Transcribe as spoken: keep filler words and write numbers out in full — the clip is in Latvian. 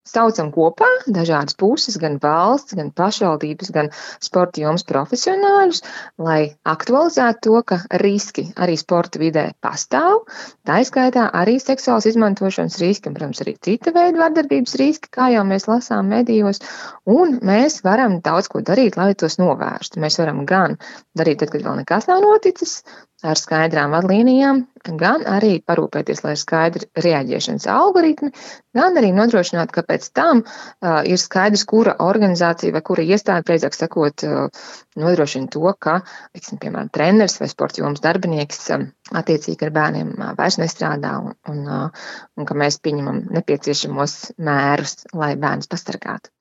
Saucam kopā dažādas puses, gan valsts, gan pašvaldības, gan sporta jomas profesionāļus, lai aktualizētu to, ka riski arī sporta vidē pastāv. Tā izskaitā arī seksuālas izmantošanas riski, un, protams, arī cita veida vardarbības riski, kā jau mēs lasām medijos, un mēs varam daudz ko darīt, lai tos novērstu. Mēs varam gan darīt tad, kad vēl nekas nav noticis, ar skaidrām vadlīnijām, gan arī parūpēties, lai ir skaidri reaģēšanas algoritmi, gan arī nodrošināt, ka pēc tam uh, ir skaidrs, kura organizācija vai kura iestāde, precīzāk sakot, uh, nodrošina to, ka, tiksim, piemēram, treneris vai sporta jomas darbinieks um, attiecīgi ar bērniem uh, vairs nestrādā un, un, uh, un ka mēs pieņemam nepieciešamos mērus, lai bērnus pasargātu.